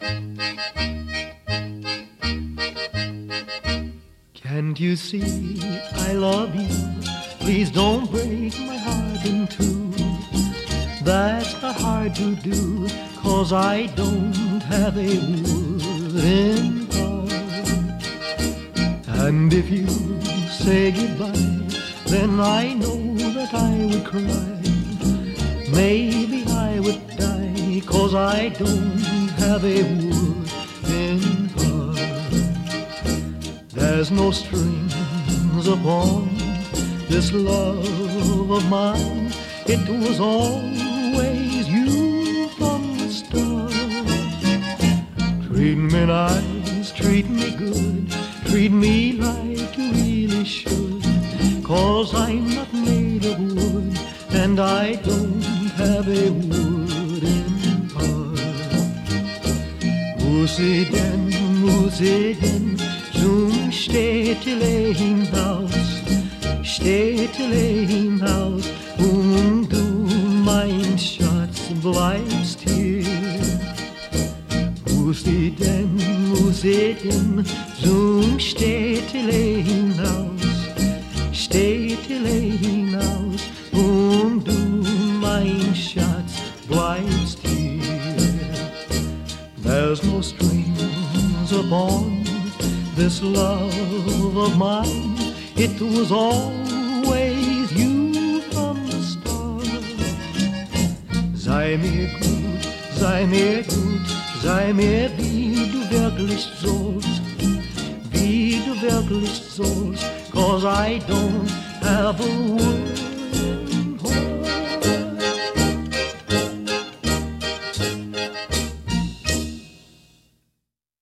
Can't you see I love you? Please don't break my heart in two. That's not hard to do, 'cause I don't have a wooden heart. And if you say goodbye, then I know that I would cry. Maybe I would die, 'cause I don't have a wooden heart. There's no strings upon this love of mine. It was always you from the start. Treat me nice, treat me good, treat me like you really should, 'cause I'm not made of wood, and I don't have a wooden heart. Musiden, zum Städtele hinaus, und du, mein Schatz, bleibst hier. Musiden, zum Städtele hinaus, und du, mein Schatz, bleibst hier. There's no strings upon this love of mine. It was always you from the start. Sei mir gut, sei mir gut, sei mir wie du wirklich sollst, wie du wirklich sollst, 'cause I don't have a word